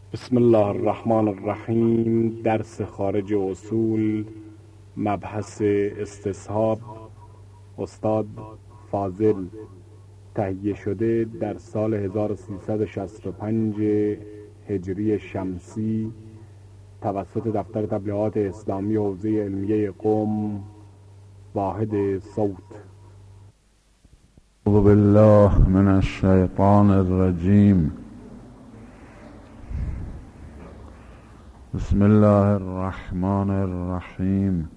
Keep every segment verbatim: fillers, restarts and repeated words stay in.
بسم الله الرحمن الرحیم. درس خارج اصول، مبحث استصحاب، استاد فاضل. تهیه شده در سال هزار و سیصد و شصت و پنج هجری شمسی توسط دفتر تبلیغات اسلامی حوزه علمیه قم، واحد صوت. اعوذ بالله من الشیطان الرجیم. بسم الله الرحمن الرحیم.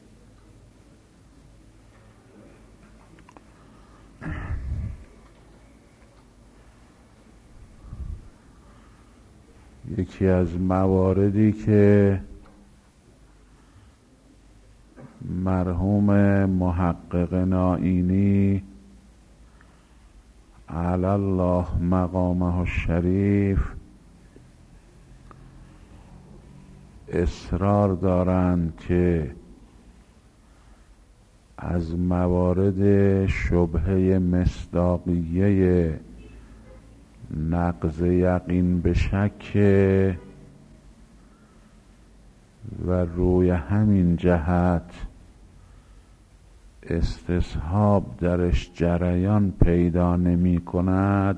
یکی از مواردی که مرحوم محقق نائینی علی الله مقامه الشریف اصرار دارند که از موارد شبهه مصداقیه نقض یقین به شک و روی همین جهت استصحاب درش جریان پیدا نمی کند،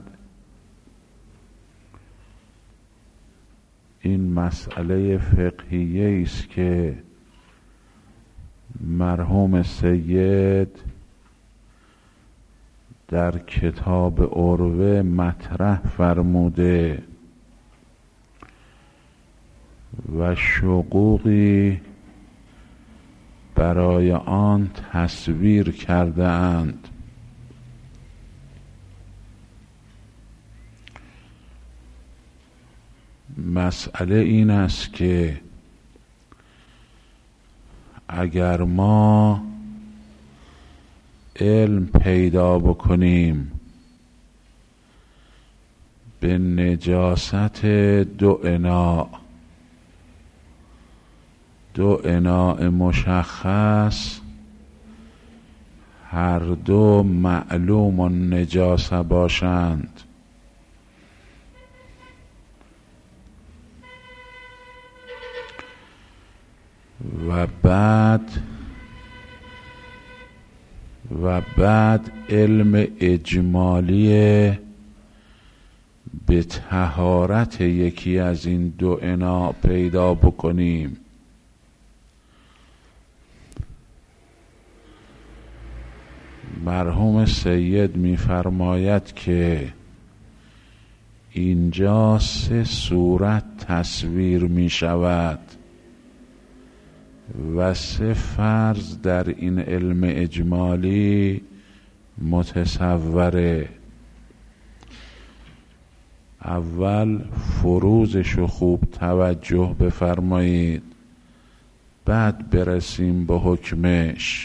این مسئله فقهیه است که مرحوم سید در کتاب عروه مطرح فرموده و شقوقی برای آن تصویر کرده اند. مسئله این است که اگر ما علم پیدا بکنیم به نجاست دو اناء دو اناء مشخص، هر دو معلوم و نجاسه باشند، و بعد و بعد علم اجمالی به طهارت یکی از این دو اناء پیدا بکنیم، مرحوم سید می‌فرماید که اینجا سه صورت تصویر می شود و سه فرض در این علم اجمالی متصوره. اول فروزشو خوب توجه بفرمایید، بعد برسیم به حکمش.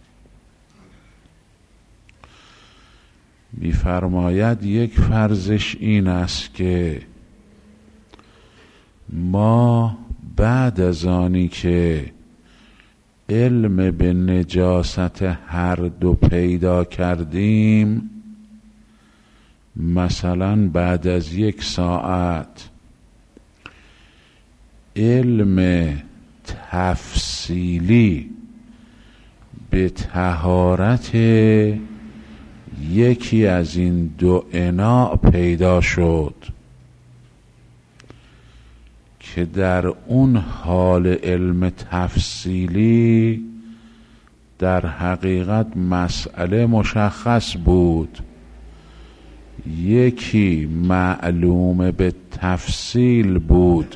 می‌فرماید یک فرضش این است که ما بعد از آنی که علم به نجاست هر دو پیدا کردیم، مثلا بعد از یک ساعت علم تفصیلی به طهارت یکی از این دو اناء پیدا شد که در اون حال علم تفصیلی در حقیقت مسئله مشخص بود، یکی معلوم به تفصیل بود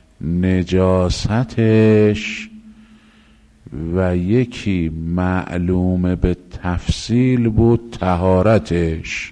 نجاستش و یکی معلوم به تفصیل بود طهارتش.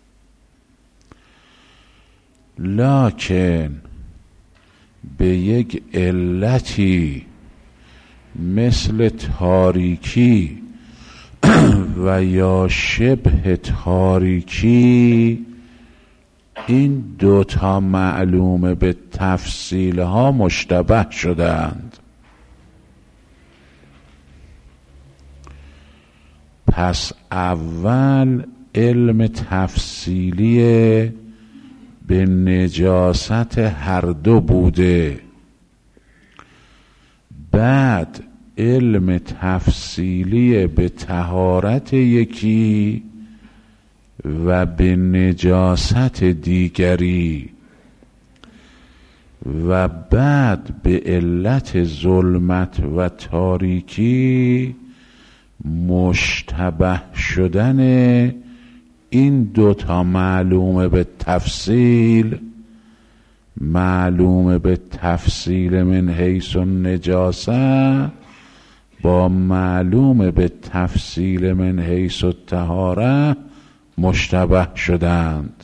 لکن به یک علتی مثل تاریکی و یا شبه تاریکی، این دوتا معلوم به تفصیل ها مشتبه شدند. پس اول علم تفصیلی به نجاست هر دو بوده. بعد علم تفصیلی به طهارت یکی و به نجاست دیگری، و بعد به علت ظلمت و تاریکی مشتبه شدن این دوتا معلومه به تفصیل، معلومه به تفصیل من حیث النجاسه با معلومه به تفصیل من حیث الطهاره مشتبه شدند.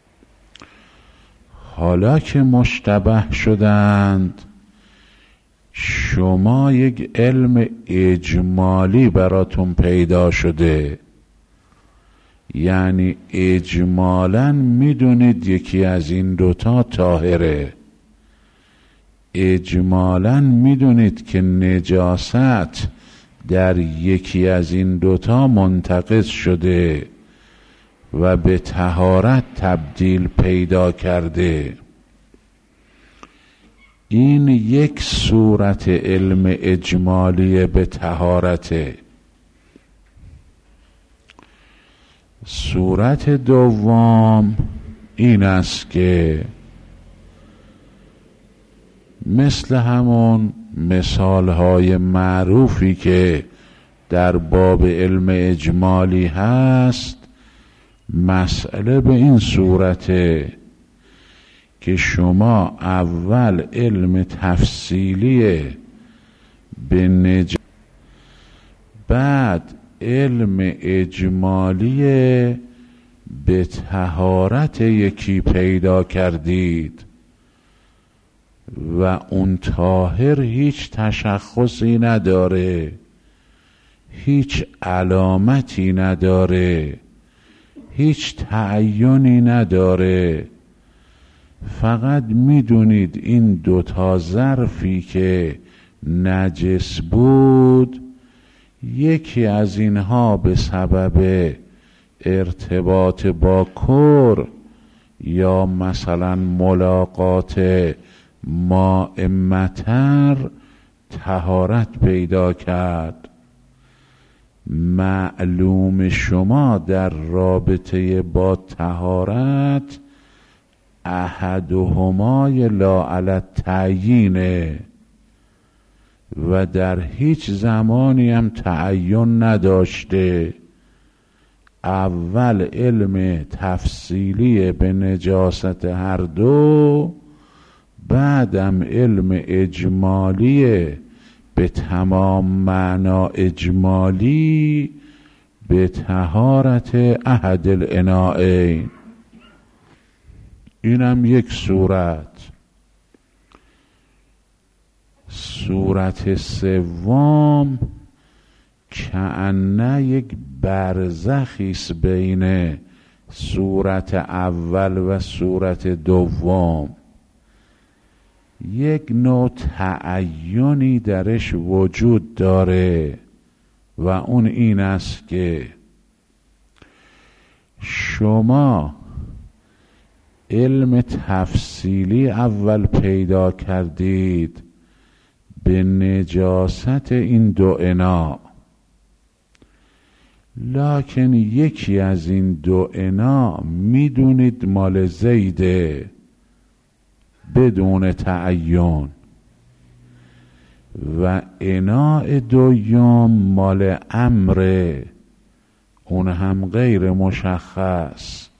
حالا که مشتبه شدند، شما یک علم اجمالی براتون پیدا شده، یعنی اجمالاً میدونید یکی از این دوتا طاهره، اجمالاً میدونید که نجاست در یکی از این دوتا منتقض شده و به طهارت تبدیل پیدا کرده. این یک صورت علم اجمالی به طهارته. صورت دوم این است که مثل همون مثالهای معروفی که در باب علم اجمالی هست، مسئله به این صورته که شما اول علم تفصیلی به نج... بعد علم اجمالی به طهارت یکی پیدا کردید و اون طاهر هیچ تشخصی نداره، هیچ علامتی نداره، هیچ تعیینی نداره، فقط میدونید این دوتا ظرفی که نجس بود، یکی از اینها به سبب ارتباط با کر یا مثلا ملاقات ماء مطر طهارت پیدا کرد. معلوم شما در رابطه با طهارت احدهما لا علی التعیین و در هیچ زمانی هم تعین نداشته. اول علم تفصیلی به نجاست هر دو، بعدم علم اجمالی به تمام معنا اجمالی به طهارت احد الاناءین. اینم یک صورت. صورت سوم کأنه یک برزخی است بین صورت اول و صورت دوم، یک نوع تعیینی درش وجود داره و اون این است که شما علم تفصیلی اول پیدا کردید به نجاست این دو انا، لکن یکی از این دو انا میدونید مال زیده بدون تعین و اناء دوم مال امره، اون هم غیر مشخص.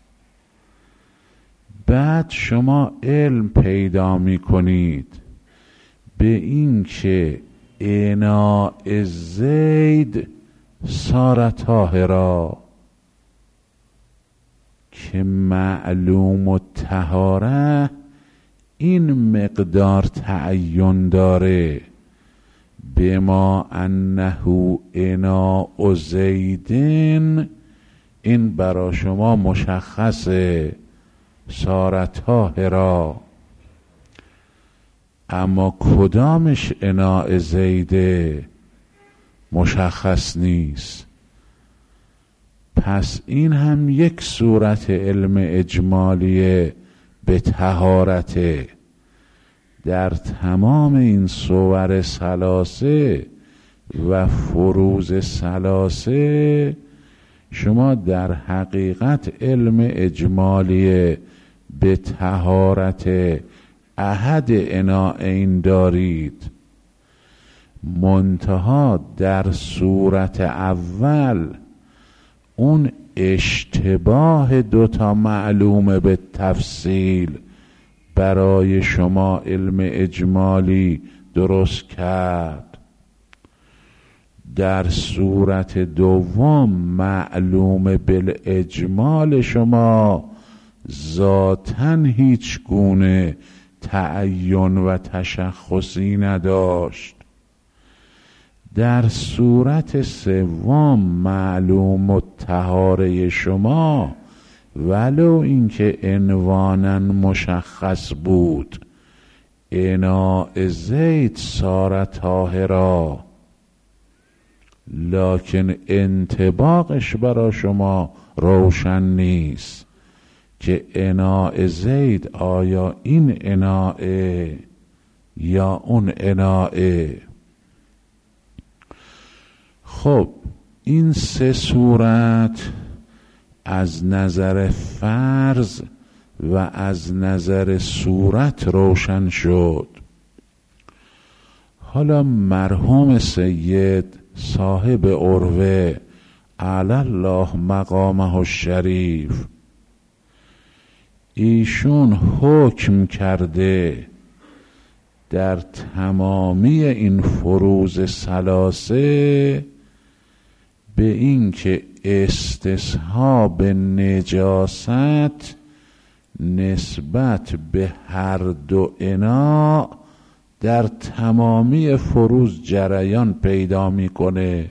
بعد شما علم پیدا می کنید به این که اناء زید صار طاهرا، که معلوم الطهاره این مقدار تعین داره، بما انه اناء زیدن، این برا شما مشخصه صار طاهرا. اما کدامش اناء زیده مشخص نیست. پس این هم یک صورت علم اجمالیه به طهارته. در تمام این صور ثلاثه و فروز ثلاثه شما در حقیقت علم اجمالی به طهارت احد اناءین دارید، منتها در صورت اول اون اشتباه دوتا معلومه به تفصیل برای شما علم اجمالی درست کرد. در صورت دوم معلوم بالاجمال شما ذاتاً هیچ گونه تعین و تشخصی نداشت. در صورت سوم معلوم الطهاره شما ولو اینکه عنوانا مشخص بود، اناء زید صار طاهرا، لکن انطباقش برای شما روشن نیست که اناء زید آیا این اناء یا اون اناء. خب این سه صورت از نظر فرض و از نظر صورت روشن شد. حالا مرحوم سید صاحب عروه علی الله مقامه الشریف ایشون حکم کرده در تمامی این فروز ثلاثه به این که استصحاب نجاست نسبت به هر دو اناء در تمامی فروز جریان پیدا میکنه،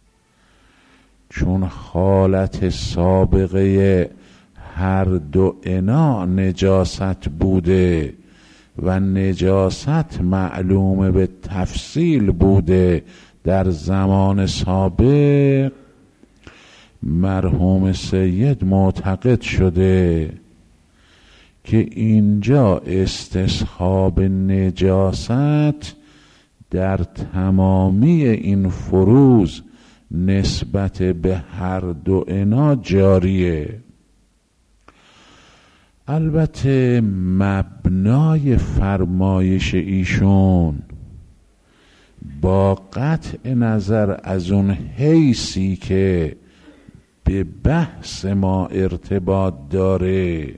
چون حالت سابقه هر دو اناء نجاست بوده و نجاست معلومه به تفصیل بوده در زمان سابق. مرحوم سید معتقد شده که اینجا استصحاب نجاست در تمامی این فروز نسبت به هر دو انا جاریه. البته مبنای فرمایش ایشون با قطع نظر از اون حیثی که به بحث ما ارتباط داره،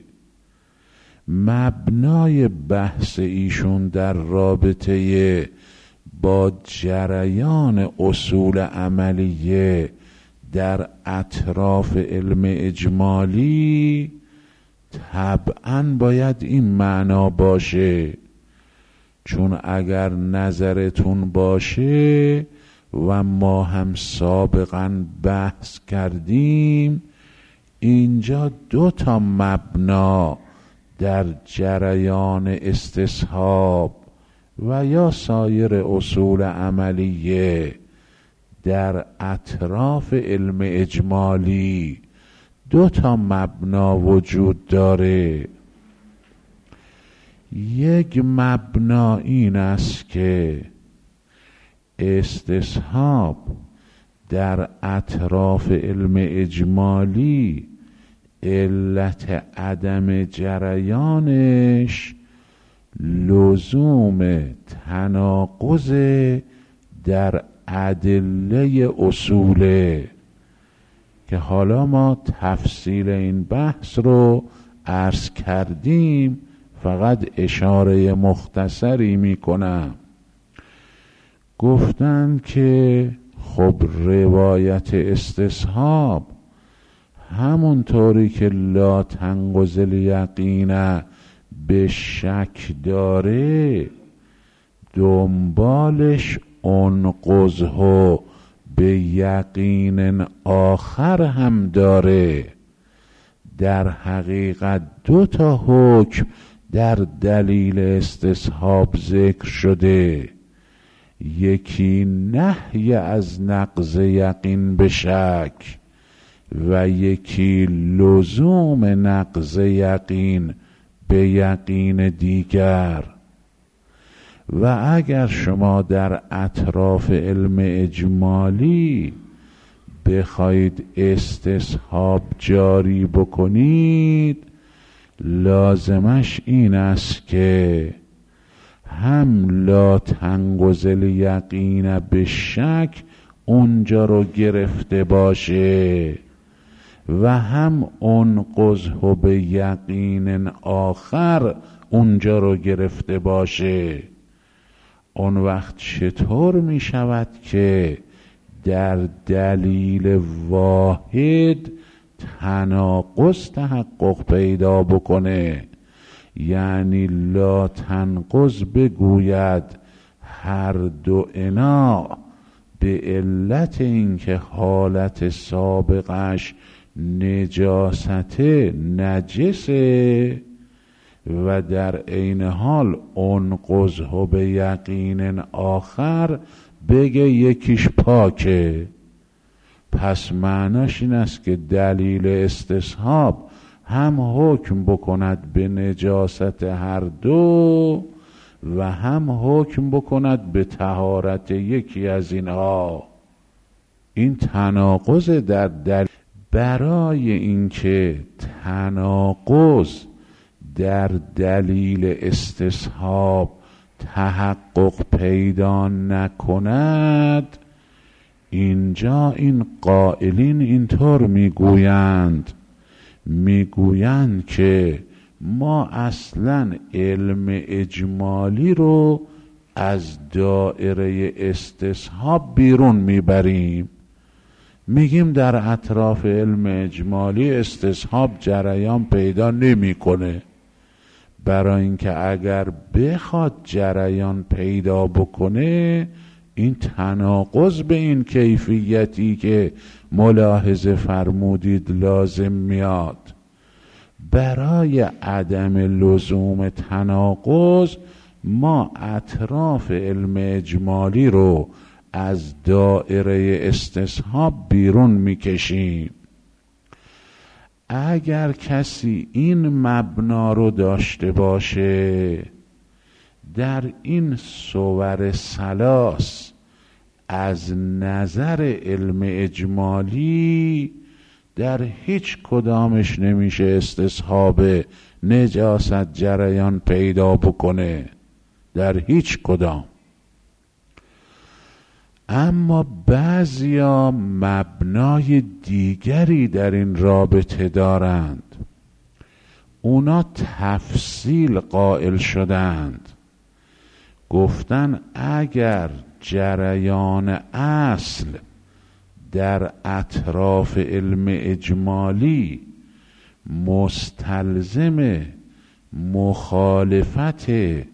مبنای بحث ایشون در رابطه با جریان اصول عملیه در اطراف علم اجمالی طبعاً باید این معنا باشه، چون اگر نظرتون باشه و ما هم سابقاً بحث کردیم، اینجا دو تا مبنا در جریان استصحاب و یا سایر اصول عملیه در اطراف علم اجمالی دو تا مبنا وجود داره. یک مبنا این است که استصحاب در اطراف علم اجمالی علت عدم جریانش لزوم تناقض در ادله اصوله که حالا ما تفصیل این بحث رو عرض کردیم، فقط اشاره مختصری میکنم. گفتن که خب روایت استصحاب همونطوری که لا تنقض الیقین به شک داره، دنبالش انقضه به یقین آخر هم داره. در حقیقت دو تا حکم در دلیل استصحاب ذکر شده، یکی نهی از نقض یقین به شک و یکی لزوم نقض یقین به یقین دیگر. و اگر شما در اطراف علم اجمالی بخواید استصحاب جاری بکنید، لازمش این است که هم لا تنقض الیقین به شک اونجا رو گرفته باشه و هم انقضه به یقین آخر اونجا رو گرفته باشه. اون وقت چطور می شود که در دلیل واحد تناقض تحقق پیدا بکنه؟ یعنی لا تنقض بگوید هر دو انا به علت اینکه حالت سابقش نجاست نجسه و در عین حال انقضه به یقین آخر بگه یکیش پاکه. پس معناش این است که دلیل استصحاب هم حکم بکند به نجاست هر دو و هم حکم بکند به طهارت یکی از اینها. این تناقض در دلیل. برای اینکه تناقض در دلیل استصحاب تحقق پیدا نکند، اینجا این قائلین اینطور میگویند میگویند که ما اصلا علم اجمالی رو از دایره استصحاب بیرون میبریم. میگیم در اطراف علم اجمالی استصحاب جریان پیدا نمیکنه، برای اینکه اگر بخواد جریان پیدا بکنه این تناقض به این کیفیتی که ملاحظه فرمودید لازم میاد. برای عدم لزوم تناقض ما اطراف علم اجمالی رو از دایره استصحاب بیرون میکشیم. اگر کسی این مبنا رو داشته باشه در این صور ثلاث از نظر علم اجمالی در هیچ کدامش نمیشه استصحاب نجاست جریان پیدا بکنه، در هیچ کدام. اما بعضیا مبنای دیگری در این رابطه دارند، اونا تفصیل قائل شدند، گفتن اگر جریان اصل در اطراف علم اجمالی مستلزم مخالفت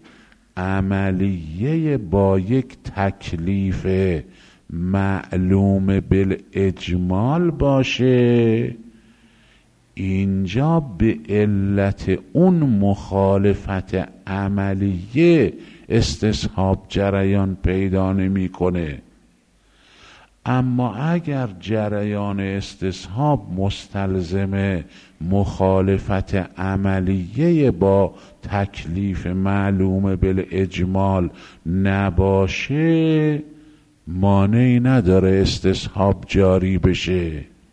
عملیه با یک تکلیف معلوم بالاجمال باشه، اینجا به علت اون مخالفت عملیه استصحاب جریان پیدا نمی کنه. اما اگر جریان استصحاب مستلزم مخالفت عملیه با تکلیف معلوم بالاجمال نباشه، مانعی نداره استصحاب جاری بشه.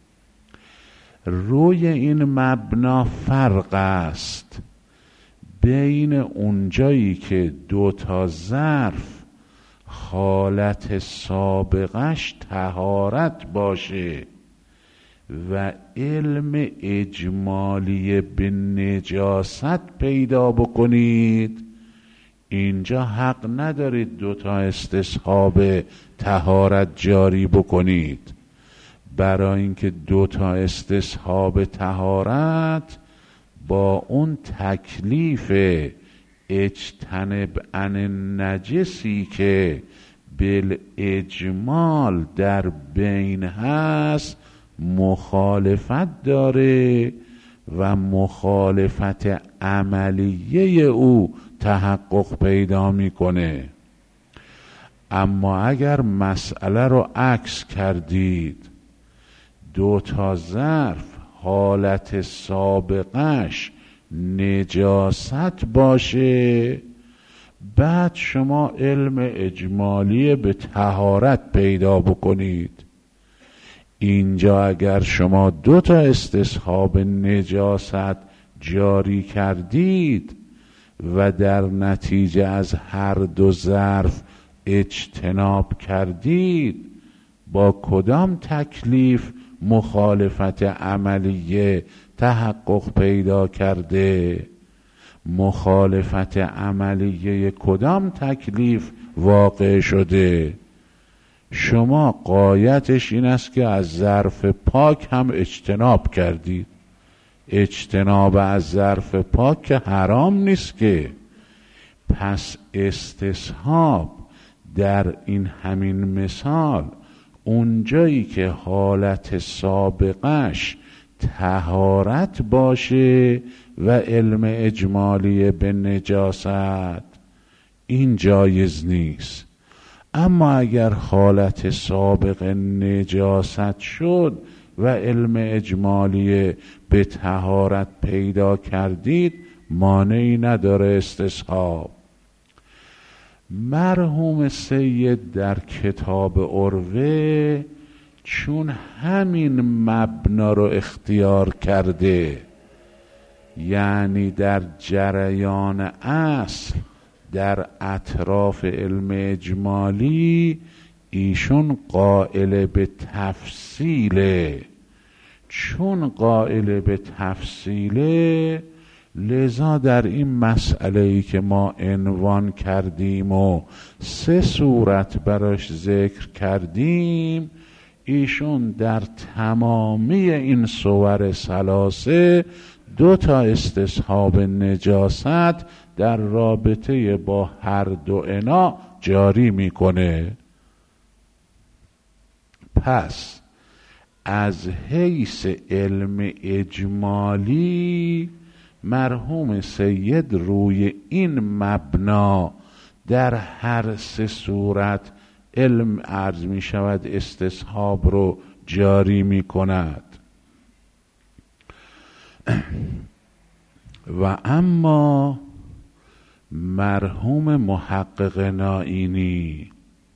روی این مبنا فرق است بین اونجایی که دو تا ظرف حالت سابقش طهارت باشه و علم اجمالی به نجاست پیدا بکنید، اینجا حق ندارید دو تا استصحاب طهارت جاری بکنید، برای اینکه دو تا استصحاب طهارت با اون تکلیف اجتنب عن نجسی که بالاجمال در بین هست مخالفت داره و مخالفت عملیه او تحقق پیدا میکنه. اما اگر مسئله رو عکس کردید، دو تا ظرف حالت سابقش نجاست باشه، بعد شما علم اجمالی به طهارت پیدا بکنید. اینجا اگر شما دو تا استصحاب نجاست جاری کردید و در نتیجه از هر دو ظرف اجتناب کردید، با کدام تکلیف مخالفت عملیه تحقق پیدا کرده؟ مخالفت عملیه کدام تکلیف واقع شده؟ شما غایتش این است که از ظرف پاک هم اجتناب کردید. اجتناب از ظرف پاک که حرام نیست که. پس استصحاب در این همین مثال اونجایی که حالت سابقش طهارت باشه و علم اجمالی به نجاست، این جایز نیست. اما اگر حالت سابق نجاست شد و علم اجمالی به طهارت پیدا کردید، مانعی نداره استصحاب. مرحوم سید در کتاب عروه چون همین مبنا رو اختیار کرده، یعنی در جریان اصل در اطراف علم اجمالی ایشون قائل به تفصیله، چون قائل به تفصیله لذا در این مسئله‌ای که ما عنوان کردیم و سه صورت براش ذکر کردیم، ایشون در تمامی این صور ثلاثه دو تا استصحاب نجاست در رابطه با هر دو انا جاری میکنه. پس از حیث علم اجمالی مرحوم سید روی این مبنا در هر سه صورت علم عرض می شود استصحاب رو جاری می کند. و اما مرحوم محقق نائینی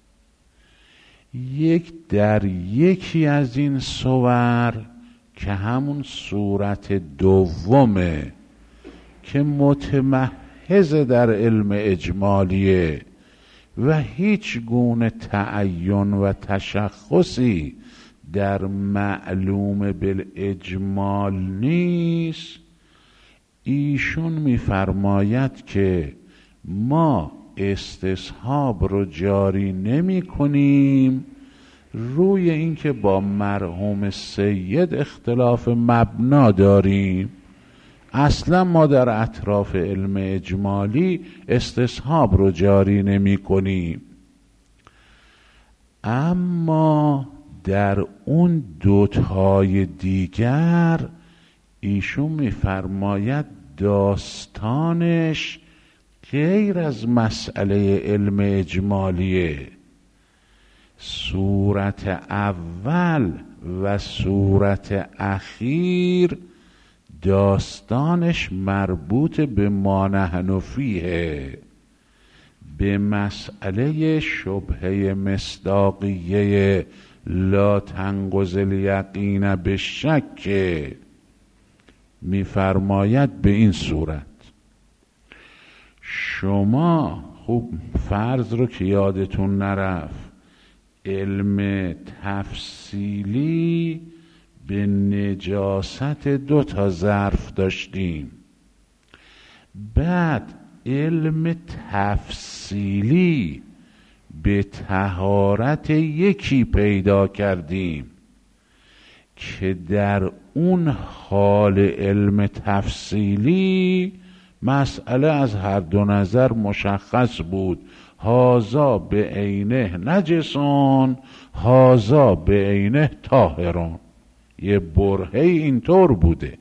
یک در یکی از این صور که همون صورت دومه که متمحض در علم اجمالیه و هیچ گونه تعین و تشخصی در معلوم بالاجمال نیست، ایشون میفرماید که ما استصحاب رو جاری نمی کنیم روی اینکه با مرحوم سید اختلاف مبنا داریم. اصلا ما در اطراف علم اجمالی استصحاب رو جاری نمی کنیم. اما در اون دوتای دیگر ایشون میفرماید داستانش غیر از مسئله علم اجمالیه. صورت اول و صورت اخیر داستانش مربوط به ما نحن فیه، به مسئله شبهه مصداقیه لا تنقض الیقین به شک. میفرماید به این صورت شما خوب فرض رو که یادتون نرفت، علم تفصیلی به نجاست دو تا ظرف داشتیم، بعد علم تفصیلی به طهارت یکی پیدا کردیم که در اون حال علم تفصیلی مسئله از هر دو نظر مشخص بود، هازا به عینه نجسون هازا به عینه طاهرون، یه برهه اینطور بوده.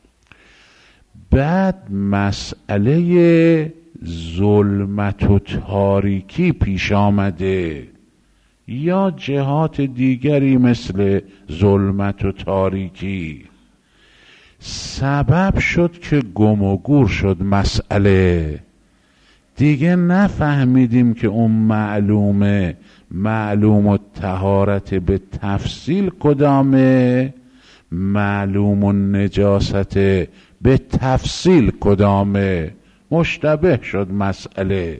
بعد مسئله ظلمت و تاریکی پیش آمده یا جهات دیگری مثل ظلمت و تاریکی. سبب شد که گم و گور شد مسئله. دیگه نفهمیدیم که اون معلومه معلوم و طهارت به تفصیل کدامه، معلوم و نجاست به تفصیل کدامه. مشتبه شد مسئله.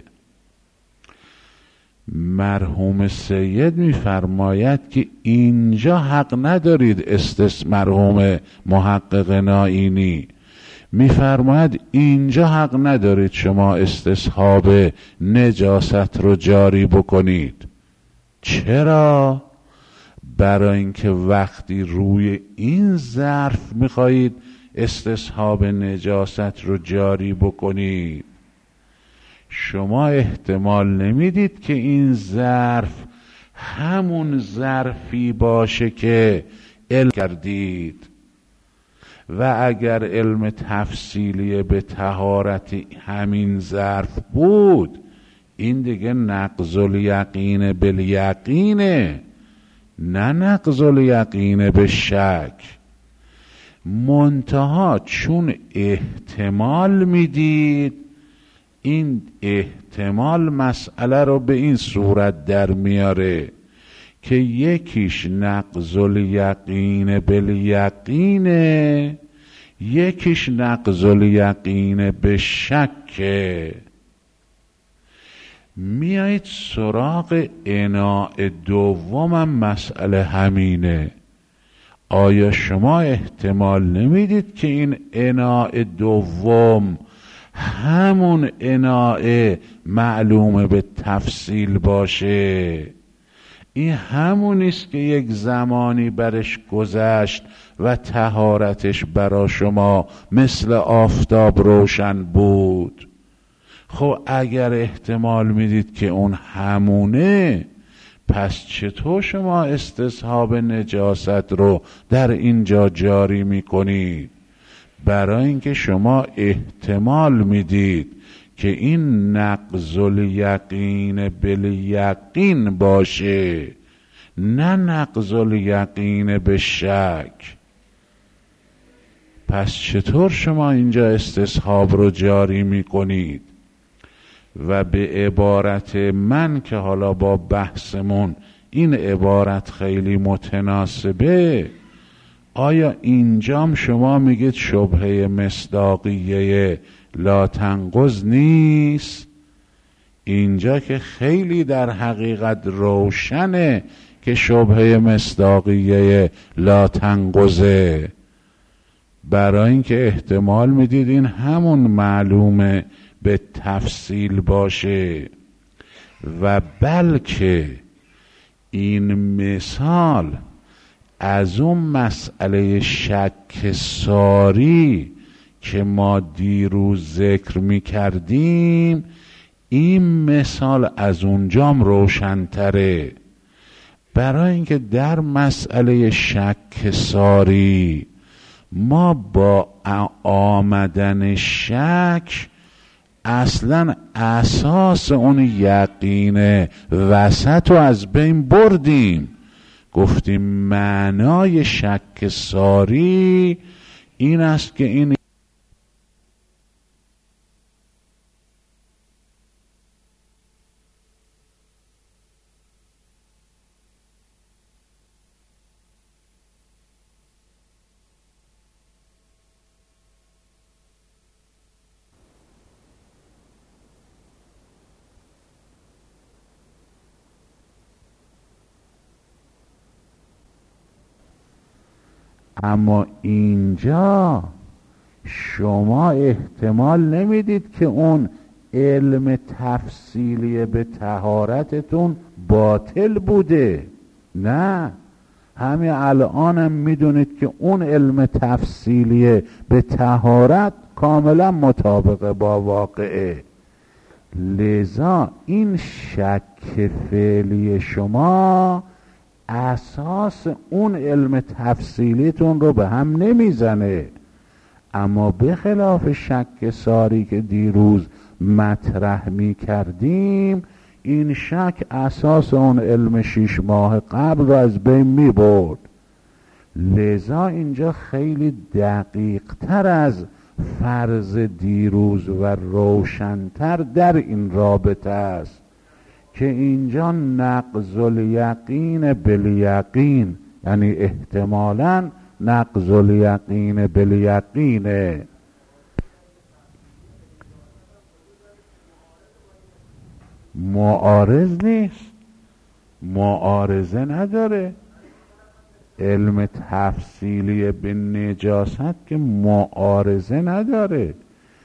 مرحوم سید میفرماید که اینجا حق ندارید. استس مرحوم محقق نائینی میفرماید اینجا حق ندارید شما استصحاب نجاست رو جاری بکنید. چرا؟ برای اینکه وقتی روی این ظرف میخواهید استصحاب نجاست رو جاری بکنید، شما احتمال نمیدید که این ظرف همون ظرفی باشه که علم کردید. و اگر علم تفصیلی به طهارت همین ظرف بود، این دیگه نقض الیقین بالیقینه، نه نقض الیقین به شک. منتها چون احتمال میدید، این احتمال مسئله رو به این صورت در میاره که یکیش نقض الیقین بالیقینه، یکیش نقض الیقین به شکه. میایید سراغ اناء دومم مسئله همینه. آیا شما احتمال نمیدید که این اناء دوم همون اناء معلومه به تفصیل باشه؟ این همونیست که یک زمانی برش گذشت و طهارتش برا شما مثل آفتاب روشن بود. خب اگر احتمال میدید که اون همونه، پس چطور شما استصحاب نجاست رو در اینجا جاری میکنید؟ برای اینکه شما احتمال میدید که این نقض الیقین بالیقین باشه، نه نقض الیقین به شک. پس چطور شما اینجا استصحاب رو جاری میکنید؟ و به عبارت من که حالا با بحثمون این عبارت خیلی متناسبه، آیا اینجام شما میگید شبهه مصداقیه لا تنقض نیست؟ اینجا که خیلی در حقیقت روشنه که شبهه مصداقیه لا تنقضه. برای اینکه احتمال میدید این همون معلومه به تفصیل باشه. و بلکه این مثال از اون مسئله شک ساری که ما دیروز ذکر می کردیم، این مثال از اونجام روشن‌تره. برای اینکه در مسئله شک ساری ما با آمدن شک اصلا اساس اون یقین وسط رو از بین بردیم. گفتیم معنای شک ساری این است که این اما اینجا شما احتمال نمیدید که اون علم تفصیلی به طهارتتون باطل بوده. نه، همین الانم میدونید که اون علم تفصیلی به طهارت کاملا مطابق با واقعه. لذا این شک فعلی شما اساس اون علم تفصیلیتون رو به هم نمیزنه. اما به خلاف شک ساری که دیروز مطرح می کردیم، این شک اساس اون علم شیش ماه قبل رو از بین می برد. لذا اینجا خیلی دقیق تر از فرض دیروز و روشنتر در این رابطه است که اینجا نقض الیقین بالیقین، یعنی احتمالاً نقض الیقین بالیقینه. معارض نیست، معارضه نداره. علم تفصیلی به نجاست که معارضه نداره.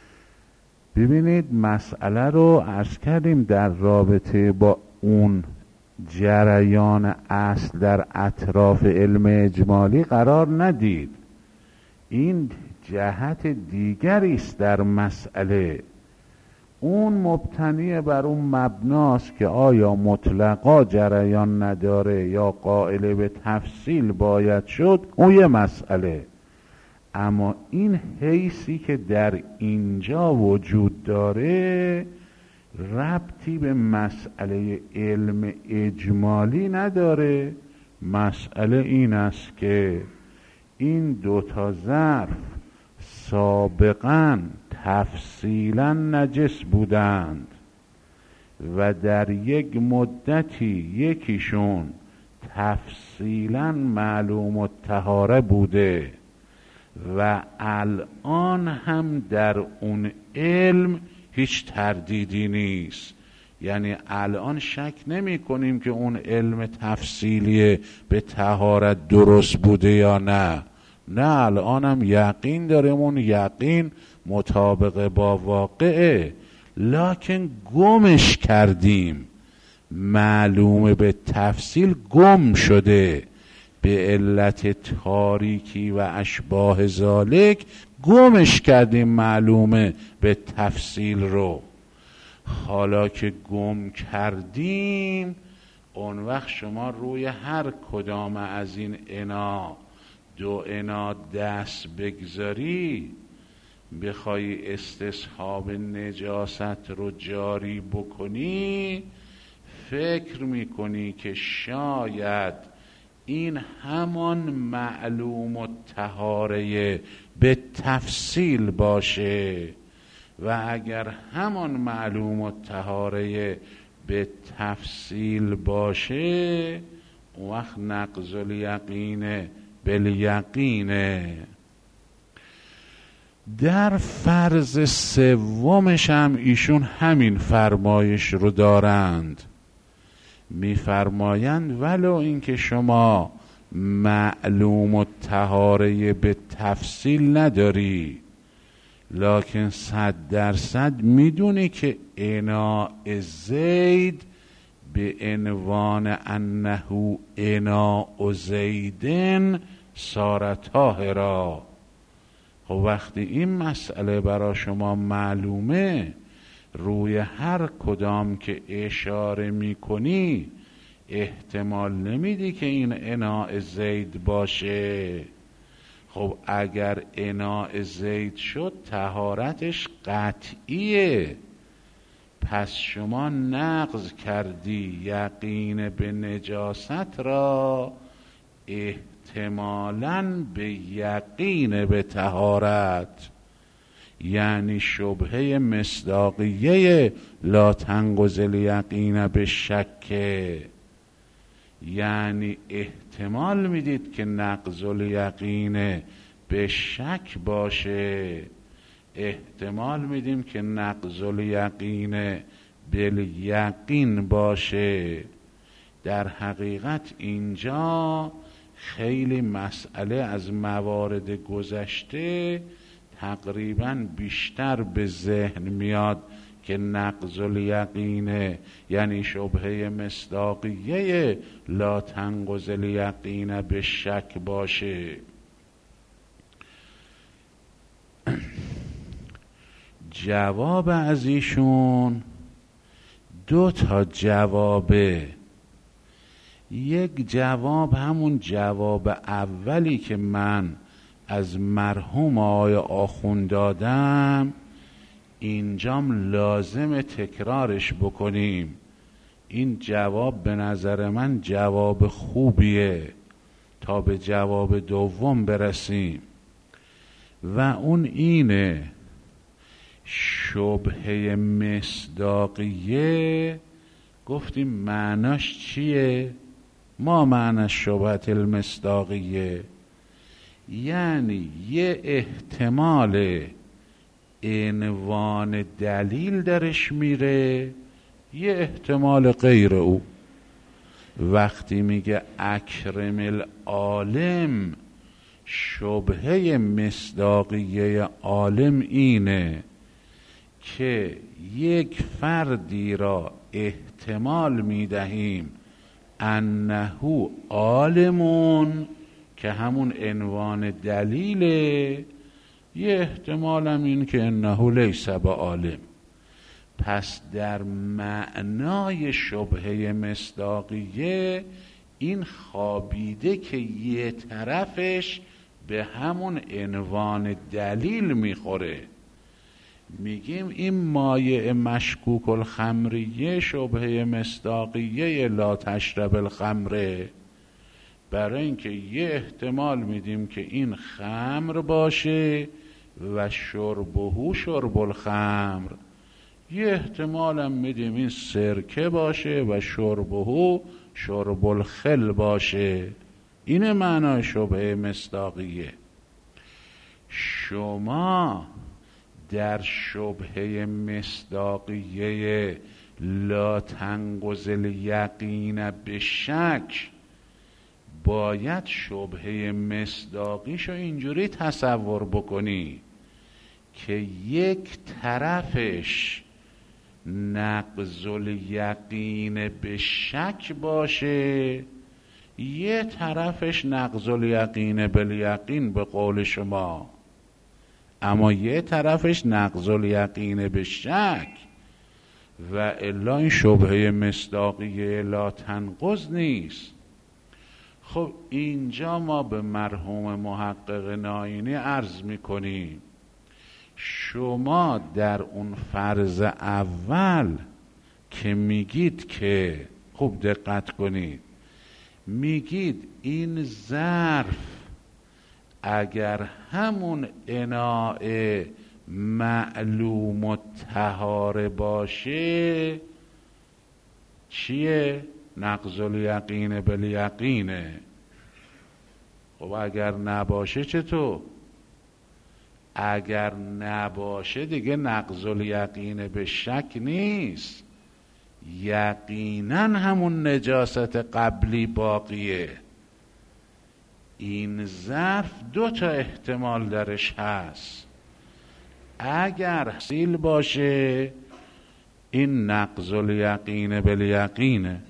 ببینید مسئله رو عرض کردیم در رابطه با اون جریان اصل در اطراف علم اجمالی قرار ندید. این جهت دیگری است در مسئله. اون مبتنی بر اون مبناست که آیا مطلقا جریان نداره یا قائل به تفصیل باید شد، اون یه مسئله. اما این حیثی که در اینجا وجود داره ربطی به مسئله علم اجمالی نداره. مسئله این است که این دوتا ظرف سابقاً تفصیلاً نجس بودند و در یک مدتی یکیشون تفصیلاً معلوم الطهاره بوده و الان هم در اون علم هیچ تردیدی نیست. یعنی الان شک نمی کنیم که اون علم تفصیلی به طهارت درست بوده یا نه. نه، الان هم یقین داریم اون یقین مطابق با واقعه، لکن گمش کردیم. معلوم به تفصیل گم شده به علت تاریکی و اشباه ذالک، گمش کردیم معلومه به تفصیل رو. حالا که گم کردیم، اون وقت شما روی هر کدام از این انا دو انا دست بگذاری، بخوای استصحاب نجاست رو جاری بکنی، فکر میکنی که شاید این همان معلوم الطهاره به تفصیل باشه و اگر همان معلوم الطهاره به تفصیل باشه، اون وقت نقض الیقین بالیقینه. در فرض سومش هم ایشون همین فرمایش رو دارند. میفرمایند ولو اینکه شما معلوم الطهاره به تفصیل نداری، لکن صد درصد میدونی که اناء زید به عنوان انه اناء زیدن صار طاهرا. خب وقتی این مسئله برای شما معلومه، روی هر کدام که اشاره میکنی احتمال نمیدی که این اناء زید باشه. خب اگر اناء زید شد طهارتش قطعیه، پس شما نقض کردی یقین به نجاست را احتمالاً به یقین به طهارت. یعنی شبهه مصداقیه لا تنقض الیقین به شک، یعنی احتمال میدید که نقض الیقین به شک باشه، احتمال میدیم که نقض الیقین بالیقین باشه. در حقیقت اینجا خیلی مسئله از موارد گذشته تقریبا بیشتر به ذهن میاد که نقض الیقین یعنی شبهه مصداقیه لا تنقض الیقین به شک باشه. جواب از ایشون دو تا جوابه. یک جواب همون جواب اولی که من از مرحوم آقای آخوند دادم، اینجام لازم تکرارش بکنیم. این جواب به نظر من جواب خوبیه. تا به جواب دوم برسیم و اون اینه شبهه مصداقیه. گفتیم معناش چیه؟ ما معناش شبهه المصداقیه یعنی یه احتمال عنوان دلیل درش میره، یه احتمال غیر او. وقتی میگه اکرم العالم، شبهه مصداقیه عالم اینه که یک فردی را احتمال میدهیم انه عالمون که همون عنوان دلیله، یه احتمال هم این که انه لیس بعالم. پس در معنای شبهه مصداقیه این خوابیده که یه طرفش به همون عنوان دلیل میخوره. میگیم این مایع مشکوک الخمریه شبهه مصداقیه لا تشرب الخمره، برای اینکه یه احتمال میدیم که این خمر باشه و شربهو شرب الخمر، یه احتمال هم میدیم این سرکه باشه و شربهو شرب الخل باشه. اینه معنای شبهه مصداقیه. شما در شبهه مصداقیه لا تنقض الیقین به شک باید شبهه مصداقیشو اینجوری تصور بکنی که یک طرفش نقض الیقین به شک باشه، یه طرفش نقض الیقین بالیقین به قول شما، اما یه طرفش نقض الیقین به شک و الا این شبهه مصداقیه لا تنقض نیست. خب اینجا ما به مرحوم محقق ناینی عرض میکنیم شما در اون فرض اول که میگید که، خوب دقت کنید، میگید این ظرف اگر همون اناء معلوم الطهاره باشه چیه؟ نقض الیقین بالیقینه. خب اگر نباشه چطور؟ اگر نباشه دیگه نقض الیقین به شک نیست، یقینا همون نجاست قبلی باقیه. این ظرف دو تا احتمال درش هست، اگر حصیل باشه این نقض الیقین بالیقینه،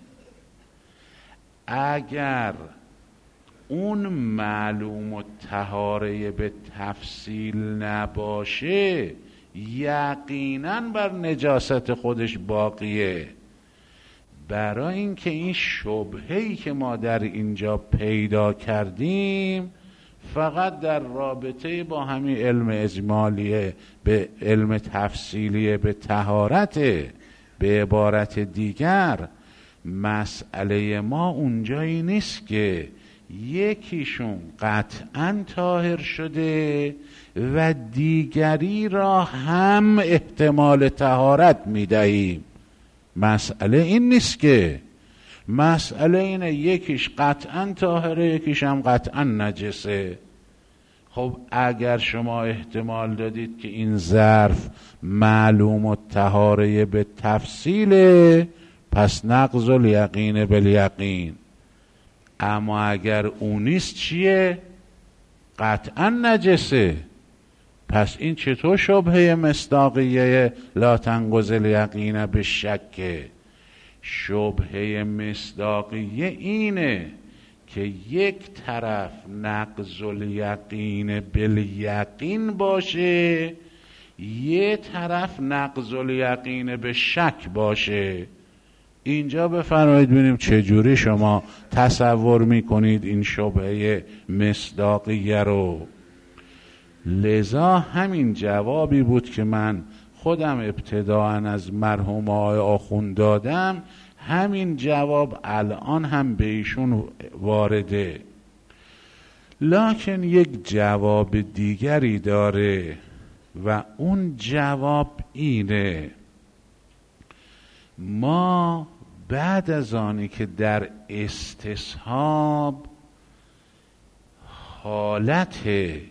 اگر اون معلوم الطهاره به تفصیل نباشه یقینا بر نجاست خودش باقیه. برای اینکه این شبهه‌ای که ما در اینجا پیدا کردیم فقط در رابطه با همین علم اجمالیه به علم تفصیلیه به طهارت، به عبارت دیگر مسئله ما اونجایی نیست که یکیشون قطعاً طاهر شده و دیگری را هم احتمال طهارت میدهیم. مسئله این نیست که، مسئله اینه یکیش قطعاً طاهره یکیش هم قطعاً نجسه. خب اگر شما احتمال دادید که این ظرف معلوم الطهاره به تفصیله پس نقض الیقین بالیقین، اما اگر اون نیست چیه؟ قطعا نجسه. پس این چطور شبهه مصداقیه لا تنقض الیقین به شک؟ شبهه مصداقیه اینه که یک طرف نقض الیقین بالیقین باشه، یه طرف نقض الیقین به شک باشه. اینجا بفرمایید ببینیم چجوری شما تصور میکنید این شبهه مصداقیه رو. لذا همین جوابی بود که من خودم ابتداءً از مرحوم آقای آخوند دادم، همین جواب الان هم به ایشون وارده. لکن یک جواب دیگری داره و اون جواب اینه: ما بعد از آنی که در استصحاب حالت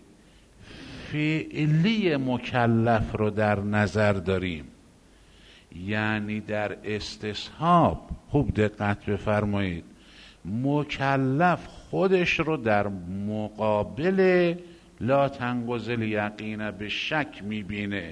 فعلی مکلف رو در نظر داریم، یعنی در استصحاب خوب دقت بفرمایید، مکلف خودش رو در مقابل لا تنقض الیقین به شک میبینه.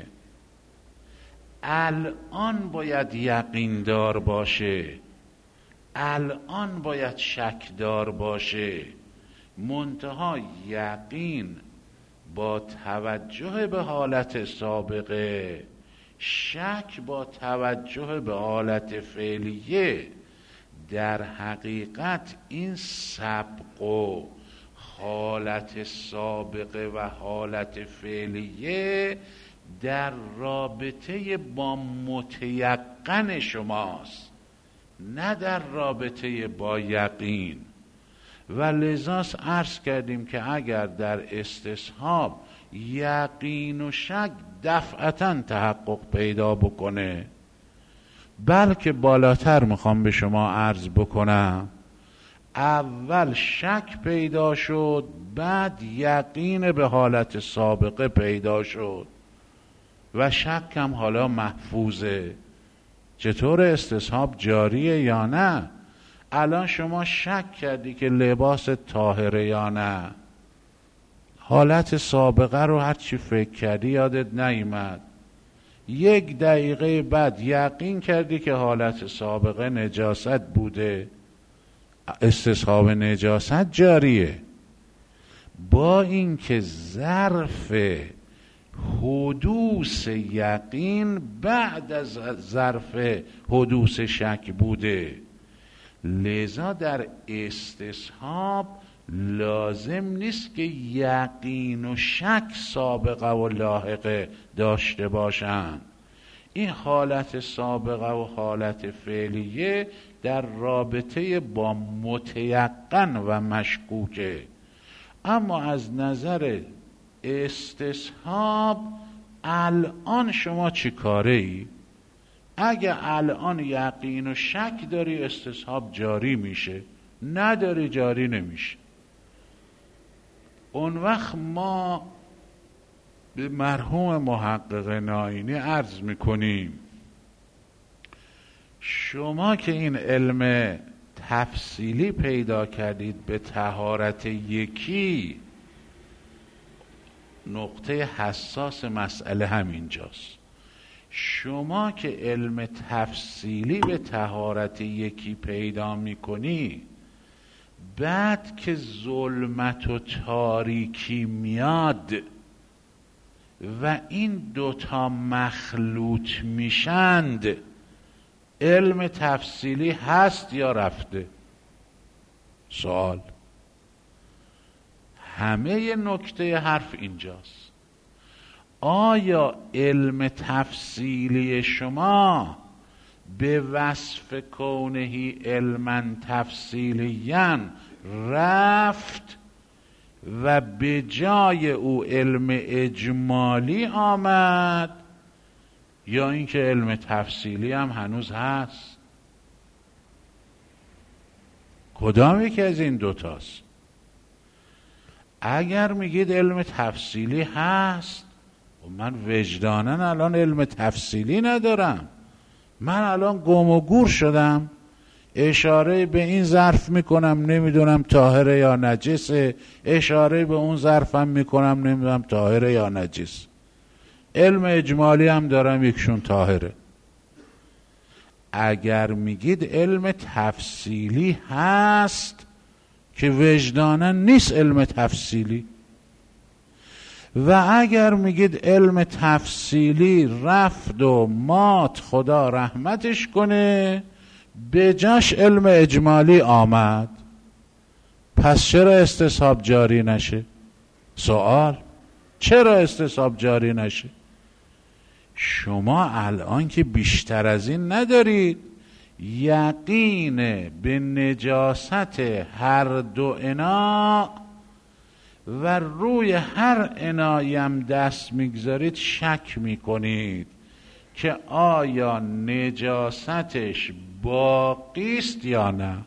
الان باید یقین دار باشه، الان باید شک دار باشه، منتها یقین با توجه به حالت سابقه، شک با توجه به حالت فعلیه. در حقیقت این سبق و حالت سابقه و حالت فعلیه در رابطه با متیقن شماست، نه در رابطه با یقین. و لذاست عرض کردیم که اگر در استصحاب یقین و شک دفعتاً تحقق پیدا بکنه، بلکه بالاتر میخوام به شما عرض بکنم، اول شک پیدا شد، بعد یقین به حالت سابقه پیدا شد و شک هم حالا محفوظه. چطور استصحاب جاریه یا نه؟ الان شما شک کردی که لباس طاهره یا نه، حالت سابقه رو هر چی فکر کردی یادت نیامد، یک دقیقه بعد یقین کردی که حالت سابقه نجاست بوده، استصحاب نجاست جاریه. با اینکه ظرف حدوث یقین بعد از ظرف حدوث شک بوده، لذا در استصحاب لازم نیست که یقین و شک سابقه و لاحقه داشته باشند. این حالت سابقه و حالت فعلیه در رابطه با متیقن و مشکوکه. اما از نظر استصحاب الان شما چی کاره ای؟ اگه الان یقین و شک داری استصحاب جاری میشه، نداری جاری نمیشه. اون وقت ما به مرحوم محقق ناینی عرض میکنیم شما که این علم تفصیلی پیدا کردید به طهارت یکی، نقطه حساس مسئله همینجاست. شما که علم تفصیلی به طهارت یکی پیدا میکنی، بعد که ظلمت و تاریکی میاد و این دوتا مخلوط میشند، علم تفصیلی هست یا رفته؟ سوال. همه نکته حرف اینجاست. آیا علم تفصیلی شما به وصف کونهی علما تفصیلیا رفت و به جای او علم اجمالی آمد، یا اینکه علم تفصیلی هم هنوز هست؟ کدام یکی از این دوتاست؟ اگر میگید علم تفصیلی هست، من وجدانن الان علم تفصیلی ندارم، من الان گم و گور شدم، اشاره به این ظرف میکنم نمیدونم طاهره یا نجسه، اشاره به اون ظرفم میکنم نمیدونم طاهره یا نجس، علم اجمالی هم دارم یکشون طاهره. اگر میگید علم تفصیلی هست که وجداناً نیست علم تفصیلی، و اگر میگید علم تفصیلی رفت و مات خدا رحمتش کنه، به جاش علم اجمالی آمد، پس چرا استصحاب جاری نشه؟ سوال، چرا استصحاب جاری نشه؟ شما الان که بیشتر از این ندارید، یقین به نجاست هر دو انا و روی هر انایم دست میگذارید شک میکنید که آیا نجاستش باقیست یا نه.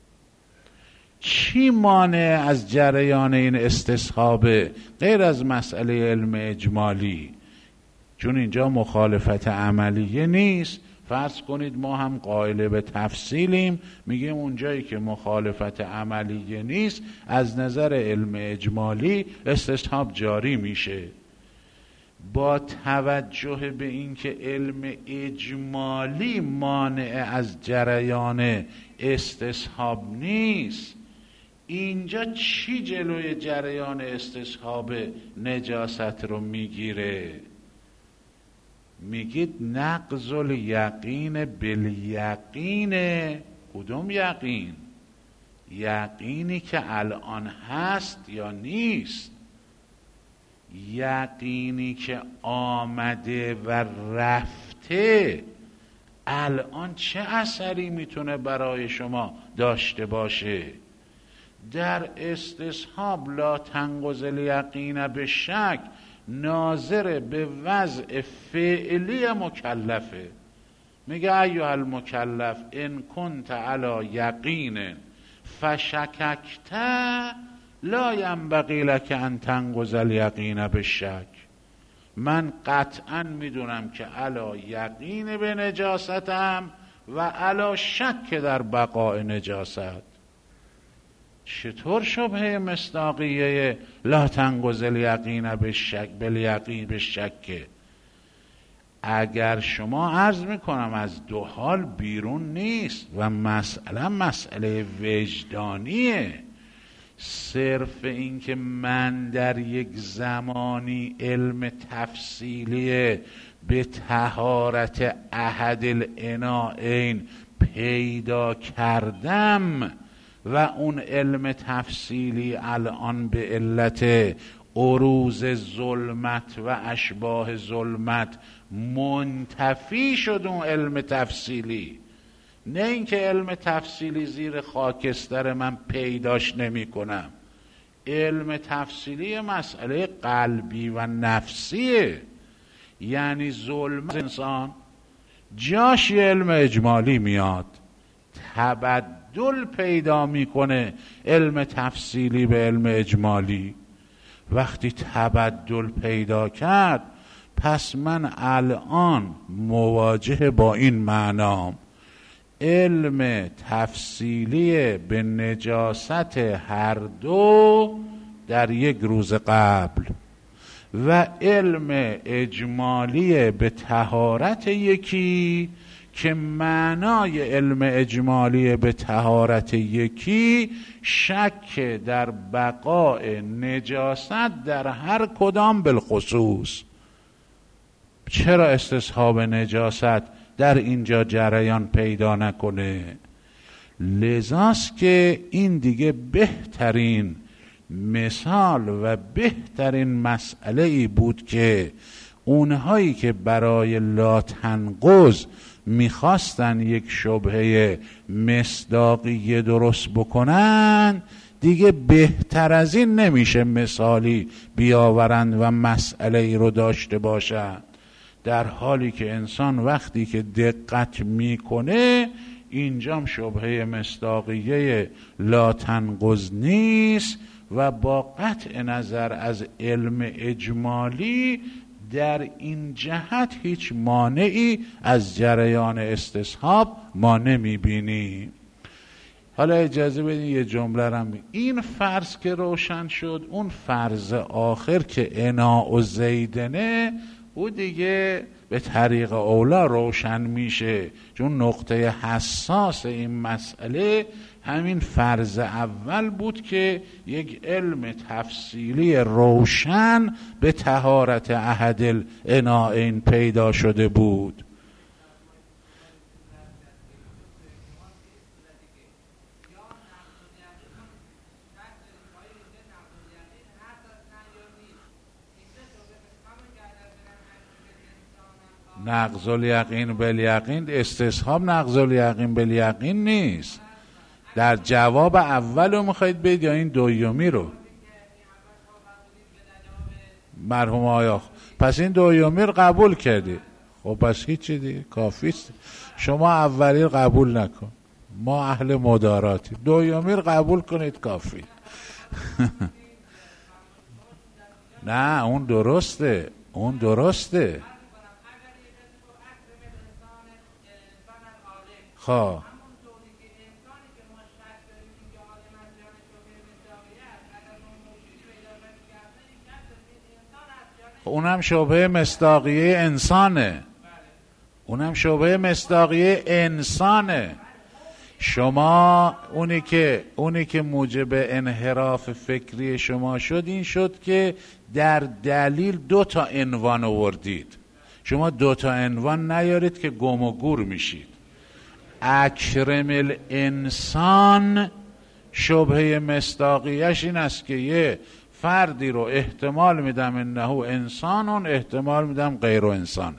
چی مانع از جریان این استصحابه غیر از مسئله علم اجمالی؟ چون اینجا مخالفت عملیه نیست. فرض کنید ما هم قائل به تفصیلیم، میگیم اونجایی که مخالفت عملیه نیست از نظر علم اجمالی استصحاب جاری میشه. با توجه به اینکه علم اجمالی مانع از جریان استصحاب نیست، اینجا چی جلوی جریان استصحاب نجاست رو میگیره؟ میگید نقض الیقین بالیقین. کدوم یقین؟ یقینی که الان هست یا نیست؟ یقینی که آمده و رفته الان چه اثری میتونه برای شما داشته باشه؟ در استصحاب لا تنقض الیقین به شک ناظر به وضع فعلی مکلفه. میگه ایها المکلف ان کنت علی یقین فشککت لا ینبغی لک ان تنقض الیقین به شک. من قطعا میدونم که علی یقین به نجاستم و علی شک در بقاء نجاست. چطور شبهه مصداقیه لا تنقض الیقین بالشک بالیقین بالشک؟ اگر شما عرض میکنم از دو حال بیرون نیست و مسئله مسئله وجدانیه. صرف این که من در یک زمانی علم تفصیلی به طهارت احد الاناءین پیدا کردم و اون علم تفصیلی الان به علت عروض ظلمت و اشباه ظلمت منتفی شد، اون علم تفصیلی، نه اینکه علم تفصیلی زیر خاکستر من پیداش نمی کنم. علم تفصیلی مسئله قلبی و نفسیه، یعنی ظلمت انسان جاش علم اجمالی میاد، تبدل پیدا میکنه علم تفصیلی به علم اجمالی. وقتی تبدل پیدا کرد پس من الان مواجه با این معنام، علم تفصیلی به نجاست هر دو در یک روز قبل و علم اجمالی به طهارت یکی که معنای علم اجمالی به طهارت یکی شک در بقاء نجاست در هر کدام بالخصوص. چرا استصحاب نجاست در اینجا جریان پیدا نکنه؟ لذاست که این دیگه بهترین مثال و بهترین مسئله ای بود که اونهایی که برای لا تنقض میخواستن یک شبهه مصداقی درست بکنن دیگه بهتر از این نمیشه مثالی بیاورند و مسئله ای رو داشته باشند، در حالی که انسان وقتی که دقت میکنه اینجام شبهه مصداقیه لا تنقض نیست و با قطع نظر از علم اجمالی در این جهت هیچ مانعی از جریان استصحاب ما نمیبینیم. حالا اجازه بدین یه جمله رو می این فرض که روشن شد، اون فرض آخر که اناء و زیدنه او دیگه به طریق اولا روشن میشه، چون نقطه حساس این مسئله همین فرض اول بود که یک علم تفصیلی روشن به طهارت احد الاناءین پیدا شده بود. نقض الیقین بالیقین، استصحاب نقض الیقین بالیقین نیست. در جواب اول رو میخواید بید یا این دویمی رو؟ مرحوم آیا. پس این دومی رو قبول کردی، خب پس هیچی دیگه کافیست. شما اولی رو قبول نکن، ما اهل مداراتی، دومی رو قبول کنید کافی. نه اون درسته، اون درسته. خب اونم شبهه مصداقیه انسانه، اونم شبهه مصداقیه انسانه. شما اونی که اونی که موجب انحراف فکری شما شد این شد که در دلیل دو تا عنوان آوردید. شما دو تا عنوان نیارید که گم و گور میشید. اکرم الانسان شبهه مصداقیش این است که یه فردی رو احتمال میدم انه انسانون، احتمال میدم غیر انسانه.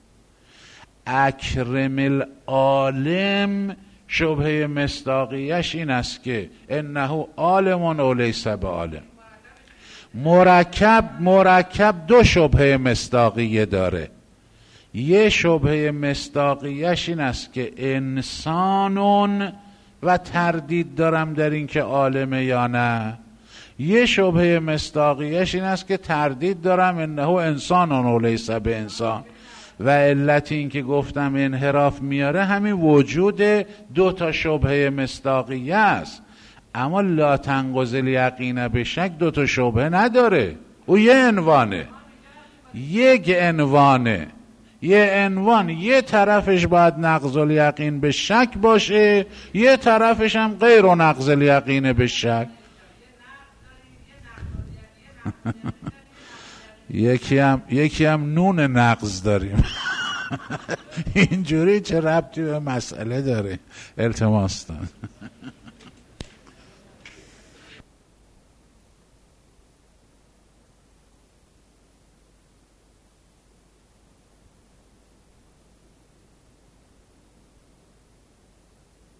اکرم العالم شبهه مصداقیش این است که انه عالمون او لیس بعالم. مرکب مرکب دو شبهه مصداقیه داره. یه شبهه مصداقیش این است که انسانون و تردید دارم در این که عالمه یا نه. یه شبهه مصداقیش این است که تردید دارم انه انسانون و لیس به انسان. و علت این که گفتم انحراف میاره همین وجود دو تا شبهه مصداقیه است. اما لا تنقض الیقین به شک دو تا شبهه نداره، او یه عنوانه، یک عنوانه، یه عنوان. یه طرفش باید نقض الیقین به شک باشه، یه طرفش هم غیر و نقض الیقین به شک. یکی هم یکی هم نون نقض داریم. اینجوری چه ربطی به مسئله داره؟ التماس دارم.